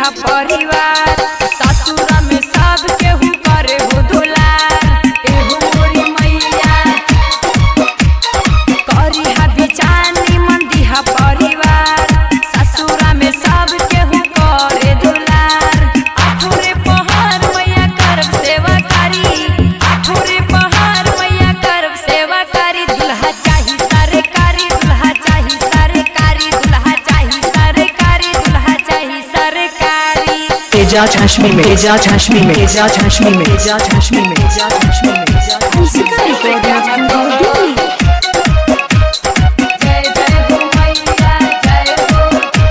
दीहा परिवार ससुरा में सब केहू करे हो दुलार एहो मोरी मैया करी हा बिचानी मन दीहा परिवार ससुरा में सब केहू करे दुलार आठोरे पहाड़ मैया करब सेवा करी आठोरे पहाड़ मैया करब सेवा करी दुल्हा चाही सरकारी दुल्हा चाही सरकारी दुल्हा चाही सरकारी दुल्हा चाही सरकारी एजाज हाशमी में एजाज हाशमी में एजाज हाशमी में एजाज हाशमी में एजाज हाशमी में हंसिका रिकॉर्डिंग स्टूडियो दिल्ली। जय जय हो मैया जय हो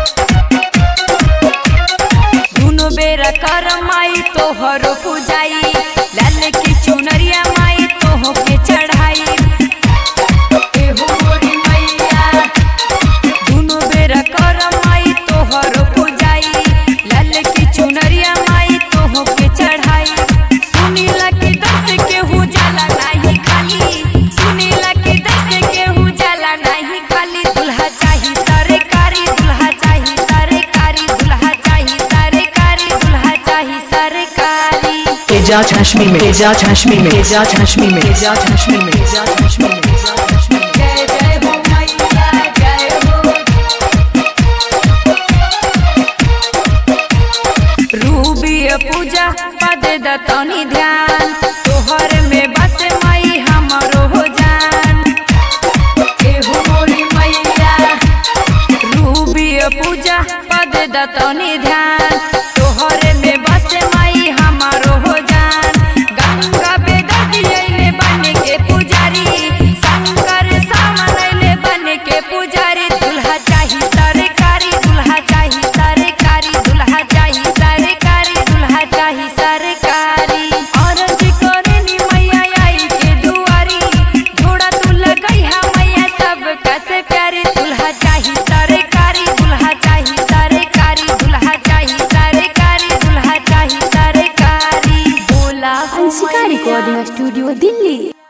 दुनो बेरा कर माई तोहरो पूजाई लाल की चुनरिया माई तोहो के चढ़ाई एहो मोरी मैया दुनो बेरा कर माई तोहरो पूजाई लाल की चुनरिया माई तोहो के चढ़ाई सुनीला के दस केहू जाला नहीं खाली सुनीला के दस केहू जाला नहीं खाली दुल्हा चाही सरकारी दुल्हा चाही सरकारी दुल्हा चाही सरकारी दुल्हा चाही सरकारी एजाज हाशमी में एजाज हाशमी में एजाज हाशमी में एजाज हाशमी में एजाज हाशमी में एजाज हाशमी में जय जय हो मैया जय हो रूबी पूजा पद दतनी ध्यान तोहर में बस माई हमरो हो जान एहो मोरी मैया रूबी पूजा पद दतनी ध्यान तोहर में बस माई हमारो हो जान गंगा बेदर्दी अइले बन के पुजारी शंकर सामन अइले बन के पुजारी दुल्हा चाही सरकारी दुल्हा चाही सरकारी दुल्हा चाही सरकारी दुल्हा चाही सरकारी औरज करनी मैया आई के दुआरी घोड़ा तू लगई हा मैया सब कसे प्यारी दुल्हा चाही सरकारी दुल्हा चाही सरकारी दुल्हा चाही सरकारी दुल्हा चाही सरकारी बोला हो हंसिका मैया। Recording studio Delhi.